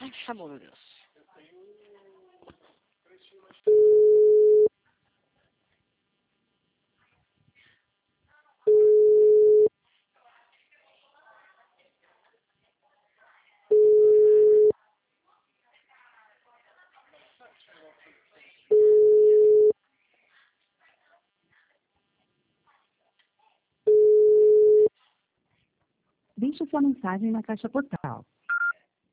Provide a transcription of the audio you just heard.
Quem te chamou, meu Deus? Deixe sua mensagem na caixa postal.